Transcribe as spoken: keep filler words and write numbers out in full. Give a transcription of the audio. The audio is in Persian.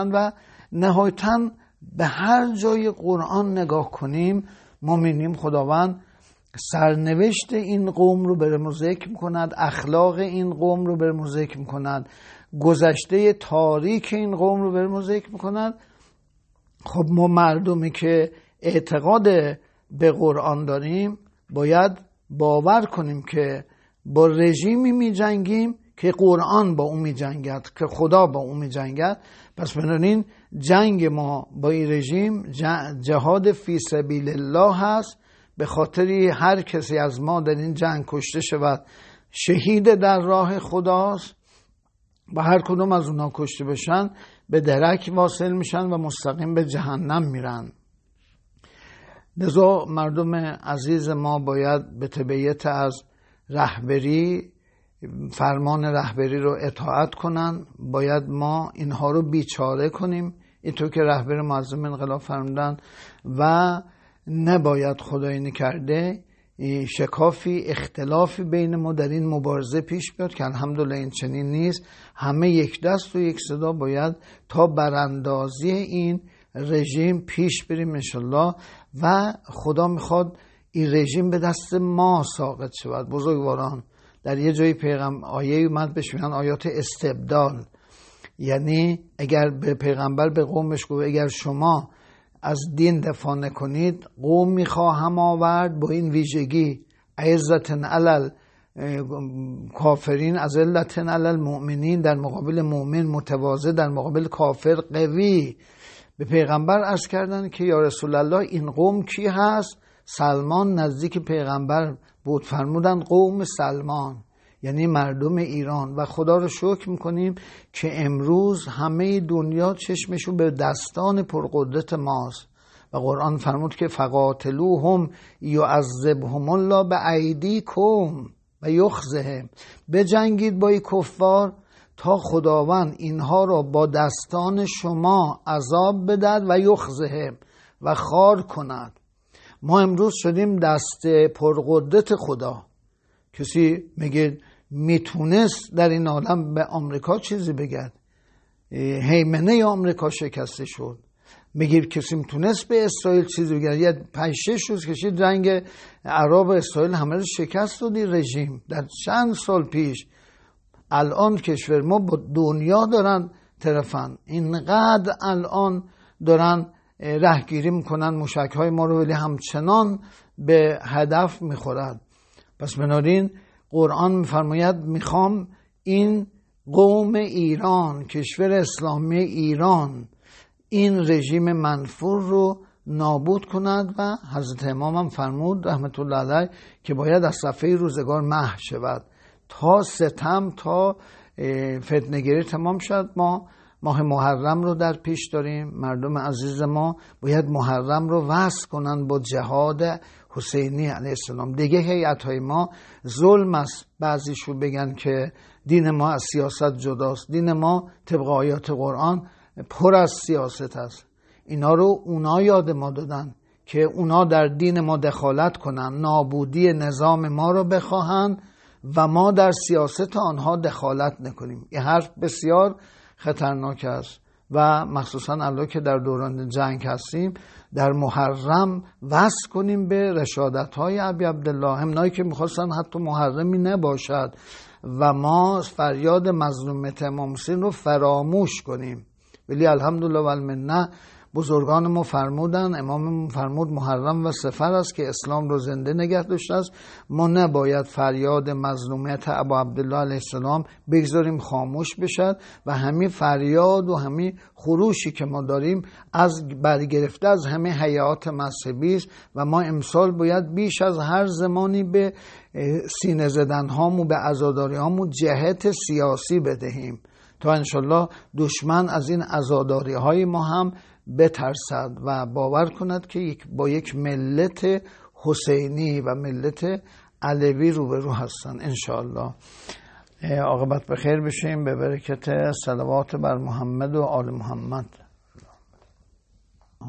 و نهایتاً به هر جای قرآن نگاه کنیم ما می‌بینیم خداوند سرنوشت این قوم رو برامون ذکر می‌کند، اخلاق این قوم رو برامون ذکر می‌کند، گذشته تاریک این قوم رو برامون ذکر می‌کند. خب ما مردمی که اعتقاد به قرآن داریم باید باور کنیم که با رژیمی می جنگیم که قرآن با اون می جنگد، که خدا با اون می جنگد. پس بنابراین جنگ ما با این رژیم جهاد فی سبیل الله هست، به خاطری هر کسی از ما در این جنگ کشته شود شهید در راه خداست و هر کدوم از اونا کشته بشن به درک واصل میشن و مستقیم به جهنم میرن. لذا مردم عزیز ما باید به تبعیت از رهبری فرمان رهبری رو اطاعت کنن. باید ما اینها رو بیچاره کنیم اینطور که رهبر معظم انقلاب فرمودن و نباید خدایی نکرده شکافی اختلافی بین ما در این مبارزه پیش بیاد که الحمدلله این چنین نیست. همه یک دست و یک صدا باید تا براندازی این رژیم پیش بریم انشالله و خدا میخواد این رژیم به دست ما ساقط شود. بزرگواران در یه جایی پیغمبر آیه اومد بهش میگن آیات استبدال، یعنی اگر به پیغمبر به قومش گفت اگر شما از دین دفاع نکنید قوم میخواهم آورد با این ویژگی عزتن علل کافرین ازلتن علل مؤمنین، در مقابل مؤمن متواضع، در مقابل کافر قوی. به پیغمبر عرض کردن که یا رسول الله این قوم کی هست؟ سلمان نزدیک پیغمبر بود، فرمودن قوم سلمان یعنی مردم ایران. و خدا رو شکر میکنیم که امروز همه دنیا چشمشون به دستان پرقدرت ماست و قرآن فرمود که فقاتلوهم یعذبهم الله بایدیکم و یخزهم، بجنگید با این کفار تا خداوند اینها را با دستان شما عذاب بدهد و یخزهم و خار کند. ما امروز شدیم دست پرقدرت خدا. کسی میگه میتونست در این عالم به آمریکا چیزی بگد؟ هیمنه آمریکا شکسته شد. میگه کسی میتونست به اسرائیل چیزی بگد؟ یه پنج شش روز کشید رنگ عرب و اسرائیل همه رو شکست دادی رژیم در چند سال پیش. الان کشور ما با دنیا دارن طرفن، اینقدر الان دارن رهگیری میکنن موشک‌های ما رو، ولی همچنان به هدف میخورد. پس بنابراین قرآن میفرماید میخوام این قوم ایران، کشور اسلامی ایران، این رژیم منفور رو نابود کند و حضرت امام هم فرمود رحمت الله علیه که باید از صفحه روزگار محو شود تا ستم تا فتنه‌گری تمام شد. ما ماه محرم رو در پیش داریم. مردم عزیز ما باید محرم رو وصل کنن با جهاد حسینی علیه السلام. دیگه هیئت‌های ما ظلم است بعضیشو بگن که دین ما از سیاست جداست. دین ما طبق آیات قرآن پر از سیاست است. اینا رو اونا یاد ما دادن که اونا در دین ما دخالت کنن، نابودی نظام ما رو بخواهن و ما در سیاست آنها دخالت نکنیم. این حرف بسیار خطرناک است و مخصوصا الان که در دوران جنگ هستیم در محرم وصل کنیم به رشادت‌های ابی عبدالله، همونایی که می‌خواستن حتی محرمی نباشد و ما فریاد مظلومیت امام حسین رو فراموش کنیم. ولی الحمدلله و المنه بزرگان ما فرمودن، امام فرمود محرم و سفر است که اسلام رو زنده نگه داشته است. ما نباید فریاد مظلومیت ابا عبدالله علیه السلام بگذاریم خاموش بشد و همین فریاد و همین خروشی که ما داریم از برگرفته از همه هیئات مذهبی است و ما امسال باید بیش از هر زمانی به سینه زدن هامون به عزاداری هامون جهت سیاسی بدهیم تا انشالله دشمن از این عزاداری های ما هم بترسد و باور کند که با یک ملت حسینی و ملت علوی روبرو هستن. انشاءالله عاقبت بخیر بشیم به برکت صلوات بر محمد و آل محمد.